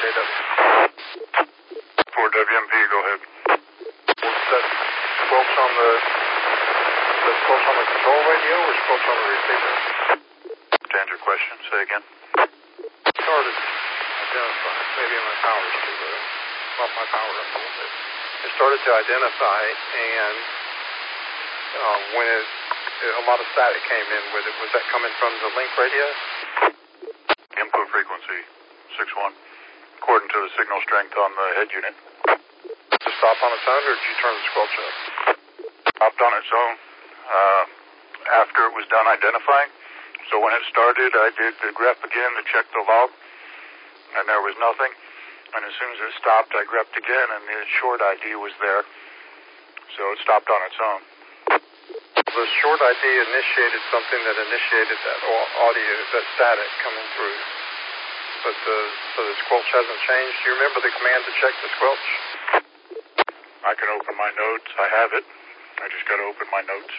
For WMP, go ahead. What's that squelch on the control radio or squelch on the receiver? To answer your question, say again. Started identifying. Maybe my power's too low. Bump my power up a little bit. It started to identify, and when a lot of static came in with it. Was that coming from the link radio? Input frequency 6.1, according to the signal strength on the head unit. Did it stop on its own, or did you turn the squelch up? Stopped on its own after it was done identifying. So when it started, I did the grep again to check the log, and there was nothing. And as soon as it stopped, I grepped again, and the short ID was there. So it stopped on its own. The short ID initiated something that initiated that audio, that static coming through. But so the squelch hasn't changed. Do you remember the command to check the squelch? I can open my notes. I have it. I just got to open my notes.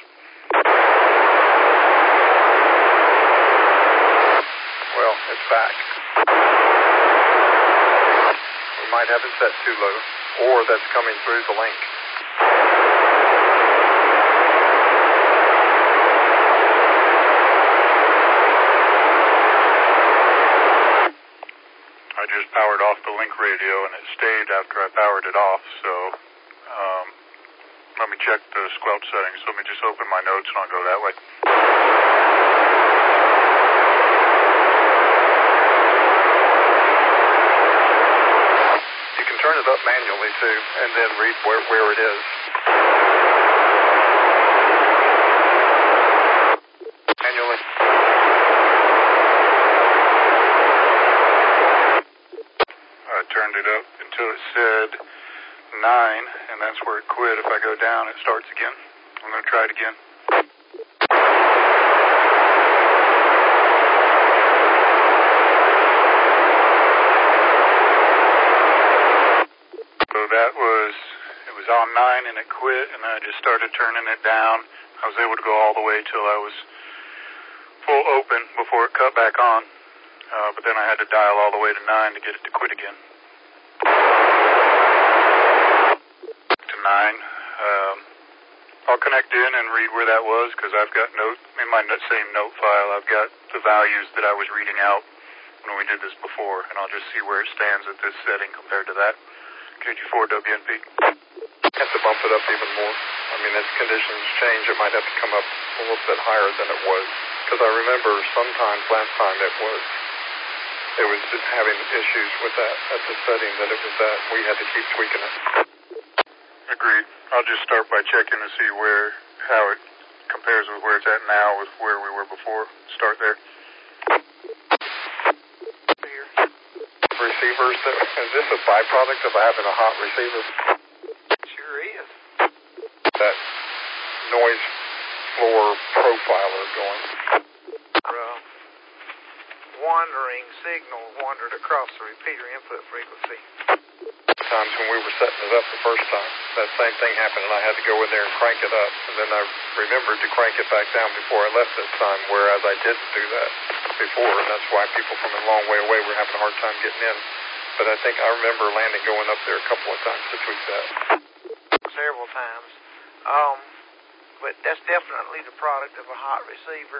Well, it's back. We might have it set too low, or that's coming through the link. I just powered off the link radio, and it stayed after I powered it off, so let me check the squelch settings. Let me just open my notes, and I'll go that way. You can turn it up manually, too, and then read where it is. Manually. I turned it up until it said 9, and that's where it quit. If I go down, it starts again. I'm going to try it again. So it was on 9 and it quit, and I just started turning it down. I was able to go all the way till I was full open before it cut back on. But then I had to dial all the way to 9 to get it to quit again. To 9. I'll connect in and read where that was, because I've got in my same note file, I've got the values that I was reading out when we did this before, and I'll just see where it stands at this setting compared to that. KG4 WNP. Have to bump it up even more. I mean, as conditions change, it might have to come up a little bit higher than it was. Because I remember sometimes last time it was just having issues with that at the setting that it was at. We had to keep tweaking it. Agreed. I'll just start by checking to see how it compares with where it's at now with where we were before. Start there. Receivers, is this a byproduct of having a hot receiver? Sure is. That noise floor profiler going. Wandering signal wandered across the repeater input frequency. Times when we were setting it up the first time, that same thing happened, and I had to go in there and crank it up. And then I remembered to crank it back down before I left this time, whereas I didn't do that before, and that's why people from a long way away were having a hard time getting in. But I think I remember Landon going up there a couple of times to tweak that. Several times. But that's definitely the product of a hot receiver.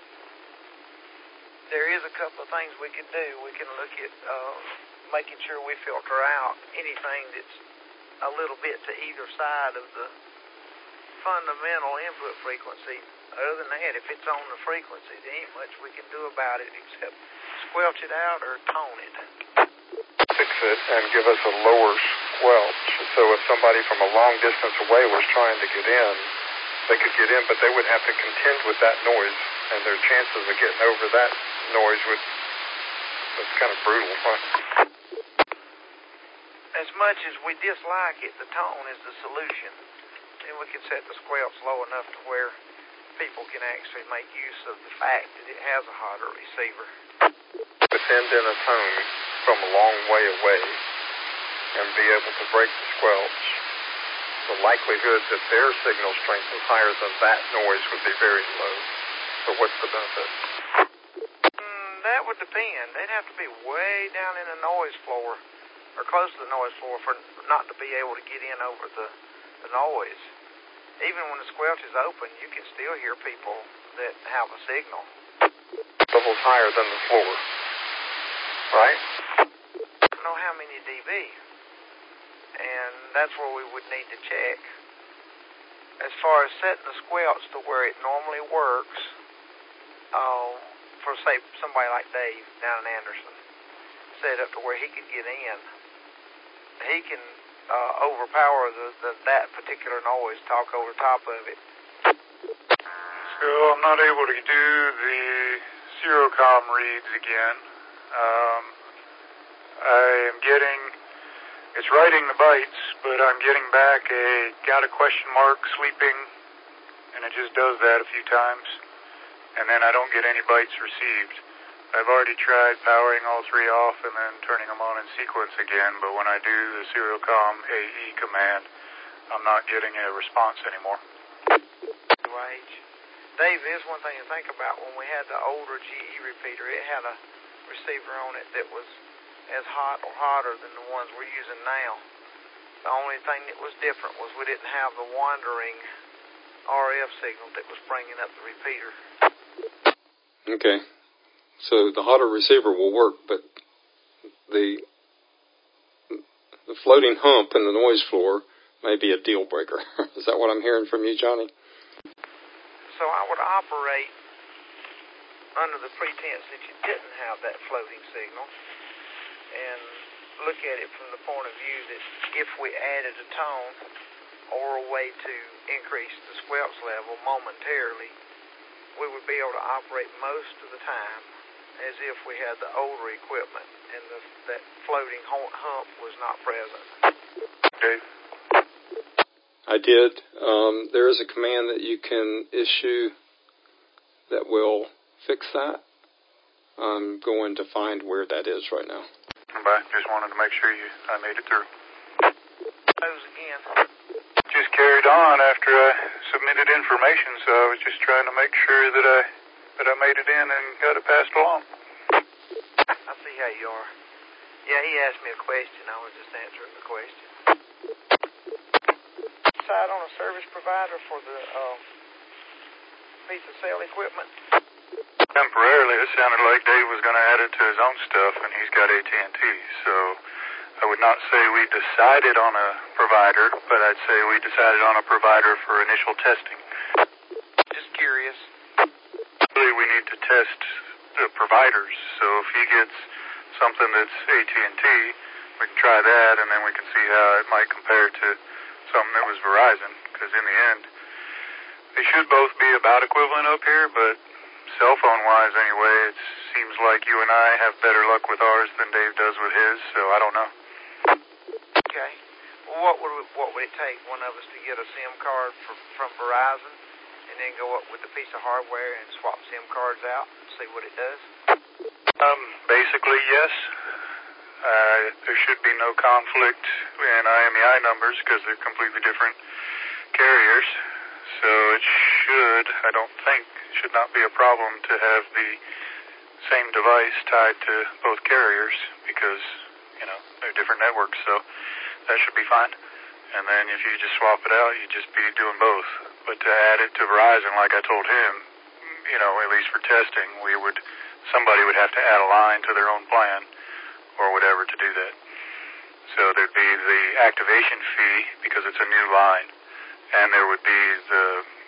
There is a couple of things we can do. We can look at making sure we filter out anything that's a little bit to either side of the fundamental input frequency. Other than that, if it's on the frequency, there ain't much we can do about it except squelch it out or tone it. Fix it and give us a lower squelch. So if somebody from a long distance away was trying to get in, they could get in, but they would have to contend with that noise, and their chances of getting over that noise that's kind of brutal. Huh? As much as we dislike it, the tone is the solution. Then we can set the squelch low enough to where people can actually make use of the fact that it has a hotter receiver. But send in a tone from a long way away and be able to break the squelch. The likelihood that their signal strength is higher than that noise would be very low. So what's the benefit? That would depend. They'd have to be way down in the noise floor, or close to the noise floor, for not to be able to get in over the noise. Even when the squelch is open, you can still hear people that have a signal. Levels higher than the floor, right? I don't know how many dB, and that's where we would need to check. As far as setting the squelch to where it normally works, for, say, somebody like Dave down in Anderson, set up to where he could get in, he can overpower that particular noise, talk over top of it. So I'm not able to do the Serocom reads again. I am getting, it's writing the bytes, but I'm getting back got a question mark, sleeping, and it just does that a few times. And then I don't get any bytes received. I've already tried powering all three off and then turning them on in sequence again, but when I do the Serocom AE command, I'm not getting a response anymore. Dave, there's one thing to think about. When we had the older GE repeater, it had a receiver on it that was as hot or hotter than the ones we're using now. The only thing that was different was we didn't have the wandering RF signal that was bringing up the repeater. Okay. So the hotter receiver will work, but the floating hump in the noise floor may be a deal breaker. Is that what I'm hearing from you, Johnny? So I would operate under the pretense that you didn't have that floating signal and look at it from the point of view that if we added a tone or a way to increase the squelch level momentarily, we would be able to operate most of the time as if we had the older equipment and that floating hump was not present. Dave? I did. There is a command that you can issue that will fix that. I'm going to find where that is right now. Bye. Just wanted to make sure I made it through. Those again. Just carried on after I submitted information, so I was just trying to make sure that I made it in and got it passed along. I see how you are. Yeah, he asked me a question. I was just answering the question. Decide on a service provider for the piece of cell equipment? Temporarily, it sounded like Dave was going to add it to his own stuff, and he's got AT&T, so I would not say we decided on a provider, but I'd say we decided on a provider for initial testing. Just curious. Really, we need to test the providers, so if he gets something that's AT&T, we can try that, and then we can see how it might compare to something that was Verizon, because in the end, they should both be about equivalent up here, but cell phone-wise anyway, it seems like you and I have better luck with ours than Dave does with his, so I don't know. Okay. Well, what would it take, one of us to get a SIM card from Verizon and then go up with a piece of hardware and swap SIM cards out and see what it does? Basically, yes. There should be no conflict in IMEI numbers because they're completely different carriers. So it should not be a problem to have the same device tied to both carriers because, they're different networks. So that should be fine. And then if you just swap it out, you'd just be doing both. But to add it to Verizon, like I told him, at least for testing, somebody would have to add a line to their own plan or whatever to do that. So there'd be the activation fee because it's a new line, and there would be the,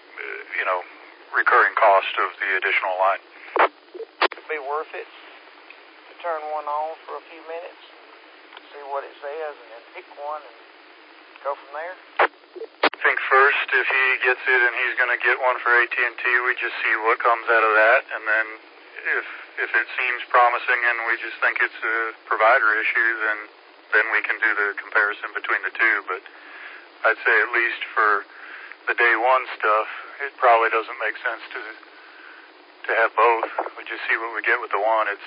recurring cost of the additional line. It'd be worth it to turn one on for a few minutes, see what it says, and then pick one and go from there? I think first, if he gets it and he's going to get one for AT&T, we just see what comes out of that, and then if it seems promising and we just think it's a provider issue, then we can do the comparison between the two. But I'd say at least for the day one stuff, it probably doesn't make sense to have both. We just see what we get with the one. It's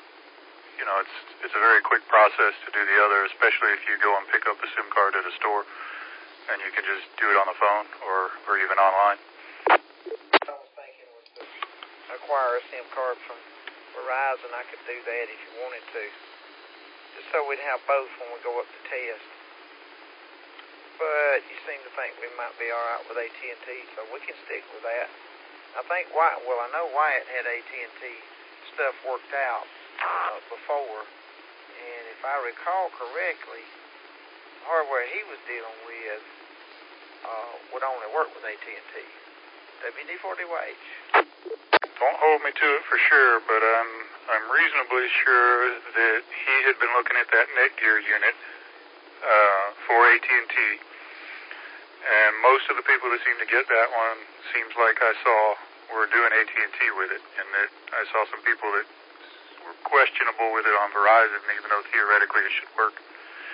a very quick process to do the other, especially if you go and pick up a SIM card at a store, and you can just do it on the phone or even online. I was thinking was to acquire a SIM card from Verizon. Verizon, I could do that if you wanted to. Just so we'd have both when we go up to test. But you seem to think we might be all right with AT&T, so we can stick with that. I think I know Wyatt had AT&T stuff worked out before, and if I recall correctly, the hardware he was dealing with would only work with AT&T. WD-40WH. Don't hold me to it for sure, but I'm reasonably sure that he had been looking at that Netgear unit for AT&T, and most of the people that seem to get that one seems like I saw were doing AT&T with it, and that I saw some people that were questionable with it on Verizon, even though theoretically it should work.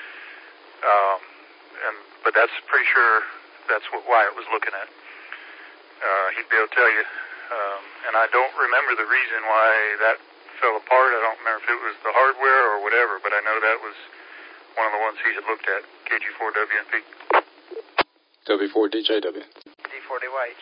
But that's pretty sure that's what Wyatt was looking at. He'd be able to tell you. And I don't remember the reason why that fell apart. I don't remember if it was the hardware or whatever, but I know that was one of the ones he had looked at, KG4WNP. W4DJW. D40WH.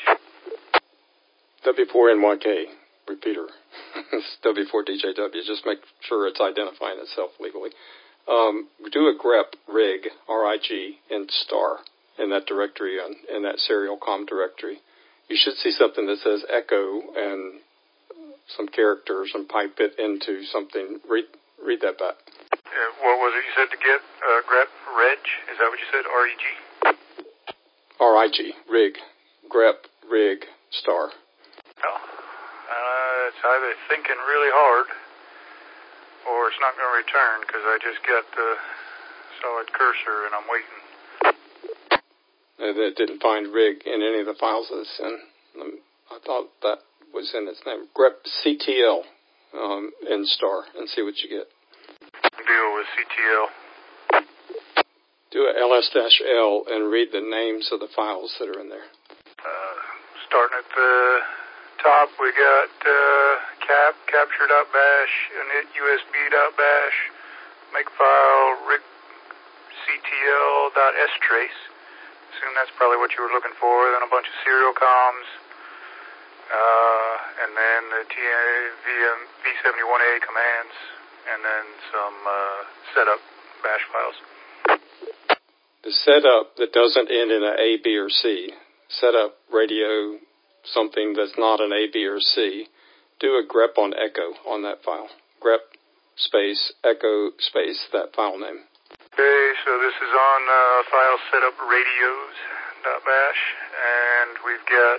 W4NYK, repeater. It's W4DJW. Just make sure it's identifying itself legally. Do a grep rig, RIG, in star in that directory, in that serial com directory. You should see something that says echo and some characters and pipe it into something. Read that back. What was it you said to get? Grep reg? Is that what you said? REG? RIG, rig. Grep rig star. Oh. It's either thinking really hard or it's not going to return because I just got the solid cursor and I'm waiting. It didn't find rig in any of the files that it's in. I thought that was in its name. Grep CTL in star and see what you get. Deal with CTL. Do a ls-l and read the names of the files that are in there. Starting at the top, we got capture.bash, init usb.bash, makefile, rig ctl.strace. Assume that's probably what you were looking for. Then a bunch of serial comms, and then the v71a commands, and then some setup bash files. The setup that doesn't end in an A, B, or C, setup radio something that's not an A, B, or C, do a grep on echo on that file. Grep space echo space that file name. Okay, so this is on file setup radios.bash, and we've got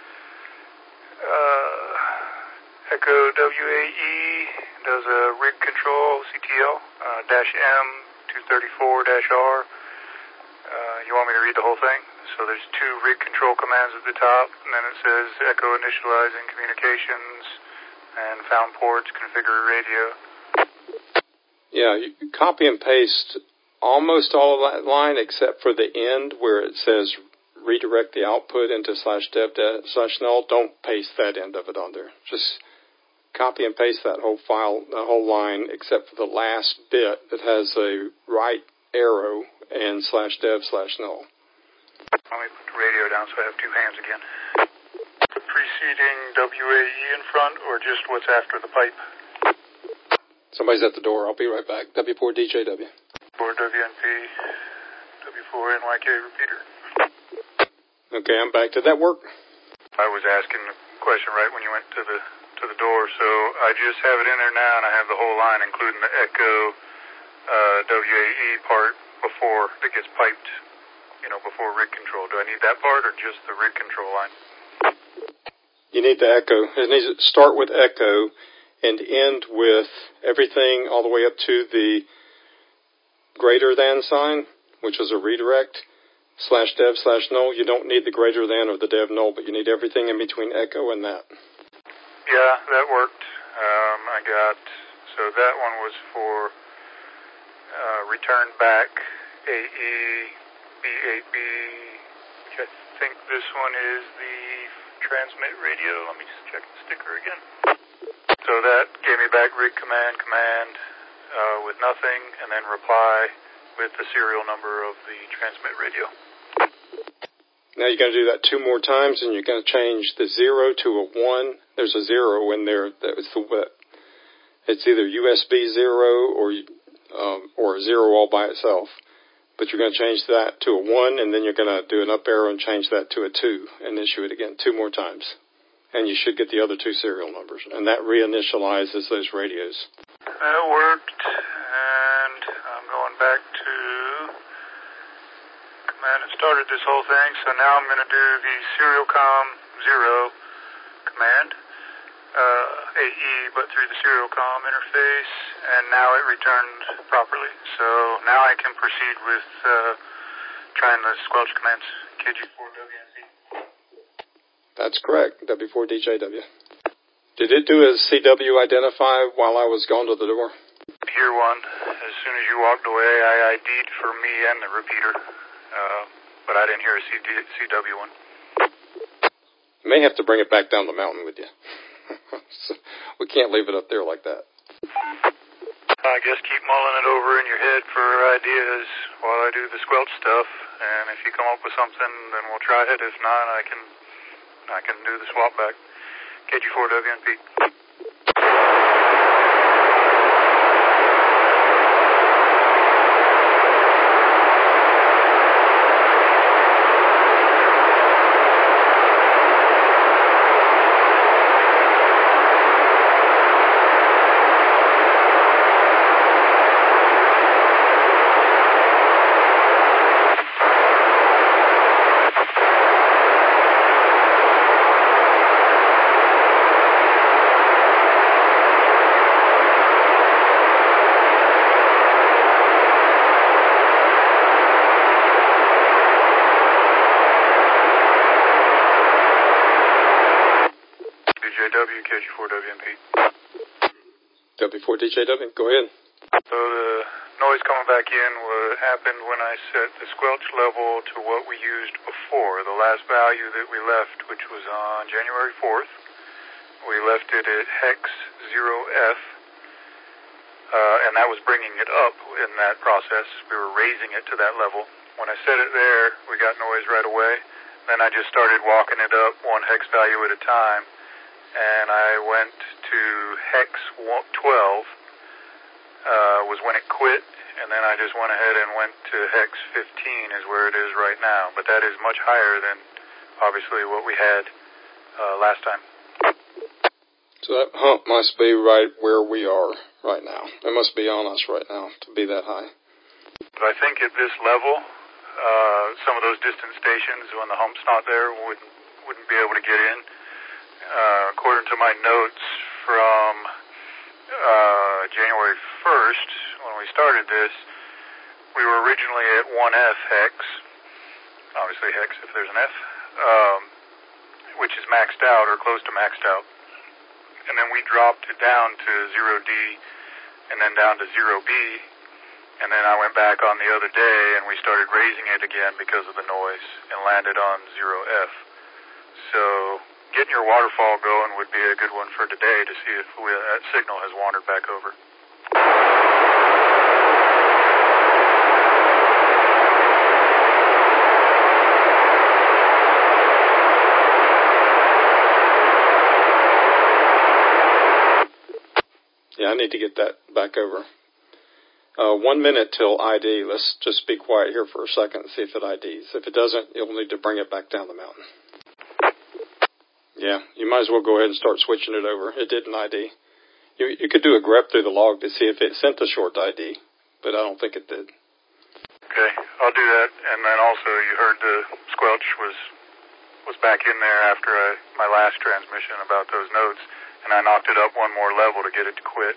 echo WAE does a rig control CTL -M 234-R. You want me to read the whole thing? So there's two rig control commands at the top, and then it says echo initializing communications and found ports configure radio. Yeah, you copy and paste almost all of that line except for the end where it says redirect the output into /dev/null. Don't paste that end of it on there. Just copy and paste that whole file, the whole line, except for the last bit that has a right arrow and /dev/null. Let me put the radio down so I have two hands again. The preceding WAE in front or just what's after the pipe? Somebody's at the door. I'll be right back. W4DJW. 4WNP, W4NYK repeater. Okay, I'm back. Did that work? I was asking the question right when you went to the door, so I just have it in there now, and I have the whole line, including the echo WAE part before it gets piped, before rig control. Do I need that part or just the rig control line? You need the echo. It needs to start with echo and end with everything all the way up to the greater than sign, which is a redirect, /dev/null. You don't need the greater than or the dev null, but you need everything in between echo and that. Yeah, that worked. So that one was for return back AE B8B, which I think this one is the transmit radio. Let me just check the sticker again. So that gave me back rig command with nothing, and then reply with the serial number of the transmit radio. Now you're going to do that two more times, and you're going to change the 0 to a 1. There's a 0 in there. That was It's either USB 0 or 0 all by itself. But you're going to change that to a 1, and then you're going to do an up arrow and change that to a 2 and issue it again 2 more times. And you should get the other 2 serial numbers. And that reinitializes those radios. That worked, and I'm going back to command that started this whole thing. So now I'm going to do the serial com 0 command, AE, but through the serial com interface, and now it returned properly. So now I can proceed with trying the squelch commands, KG4WNC. That's correct, W4DJW. Did it do a CW identify while I was gone to the door? Here one. As soon as you walked away, I ID'd for me and the repeater, but I didn't hear a CW one. You may have to bring it back down the mountain with you. So we can't leave it up there like that. I guess keep mulling it over in your head for ideas while I do the squelch stuff, and if you come up with something, then we'll try it. If not, I can do the swap back. KG4WNP. KG4WNP. W4DJW, go ahead. So the noise coming back in happened when I set the squelch level to what we used before. The last value that we left, which was on January 4th, we left it at hex 0F, and that was bringing it up in that process. We were raising it to that level. When I set it there, we got noise right away. Then I just started walking it up one hex value at a time, and I went to hex 12, was when it quit, and then I just went ahead and went to hex 15 is where it is right now. But that is much higher than, obviously, what we had last time. So that hump must be right where we are right now. It must be on us right now to be that high. But I think at this level, some of those distant stations, when the hump's not there, wouldn't be able to get in. According to my notes from January 1st, when we started this, we were originally at 1F hex, obviously hex if there's an F, which is maxed out or close to maxed out. And then we dropped it down to 0D and then down to 0B. And then I went back on the other day and we started raising it again because of the noise and landed on 0F. So getting your waterfall going would be a good one for today to see if that signal has wandered back over. Yeah, I need to get that back over. 1 minute till ID. Let's just be quiet here for a second and see if it IDs. If it doesn't, you'll need to bring it back down the mountain. Yeah, you might as well go ahead and start switching it over. It didn't ID. You could do a grep through the log to see if it sent the short ID, but I don't think it did. Okay, I'll do that. And then also, you heard the squelch was back in there after my last transmission about those notes, and I knocked it up one more level to get it to quit.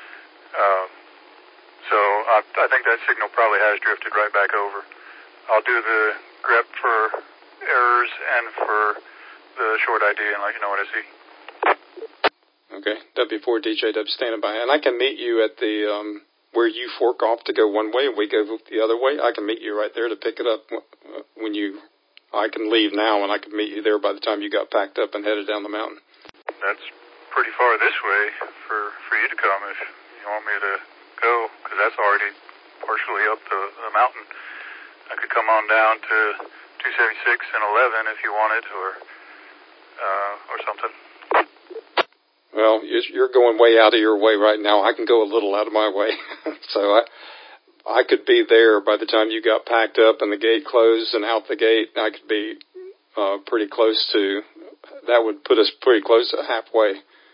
So I think that signal probably has drifted right back over. I'll do the grep for errors and for the short ID and let you know what I see. Okay, W4DJW standing by. And I can meet you at the where you fork off to go one way and we go the other way. I can meet you right there to pick it up when I can leave now and I can meet you there by the time you got packed up and headed down the mountain. That's pretty far this way for you to come if you want me to go, because that's already partially up the mountain. I could come on down to 276 and 11 if you wanted, or something. Well, you're going way out of your way right now. I can go a little out of my way. So I could be there by the time you got packed up and the gate closed and out the gate. I could be pretty close to, that would put us pretty close to halfway.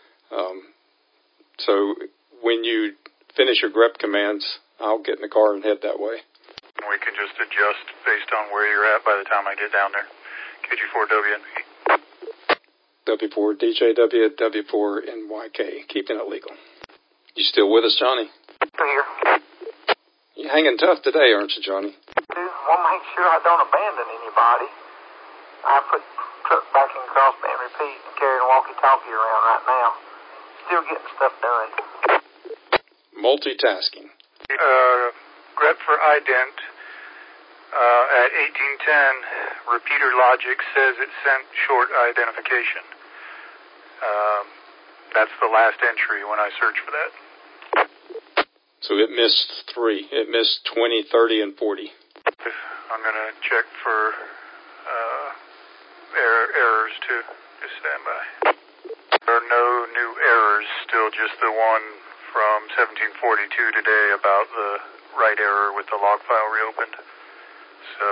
So when you finish your grep commands, I'll get in the car and head that way. We can just adjust based on where you're at by the time I get down there. KG4WNP. W4 DJW, W4 NYK, keeping it legal. You still with us, Johnny? Here. You hanging tough today, aren't you, Johnny? Dude, want to make sure I don't abandon anybody. I put truck back in crossband repeat and carrying a walkie-talkie around right now. Still getting stuff done. Multitasking. Grep for ident at 1810, repeater logic says it sent short identification. That's the last entry when I search for that. So it missed 3. It missed 20, 30, and 40. I'm going to check for errors too. Just stand by. There are no new errors, still just the one from 1742 today about the write error with the log file reopened. So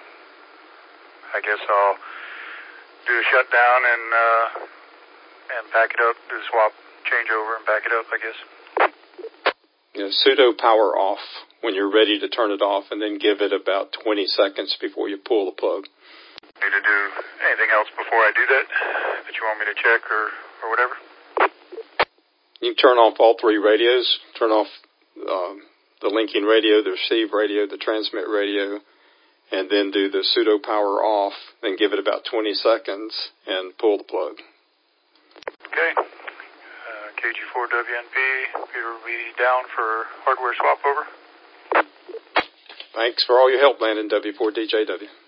I guess I'll do a shutdown and pack it up, do the swap changeover and pack it up, I guess. Yeah, sudo power off when you're ready to turn it off, and then give it about 20 seconds before you pull the plug. Need to do anything else before I do that you want me to check or whatever? You can turn off all 3 radios. Turn off the linking radio, the receive radio, the transmit radio, and then do the sudo power off, then give it about 20 seconds and pull the plug. Okay. KG4WNP, Peter will be down for hardware swap over. Thanks for all your help, Landon, W4DJW.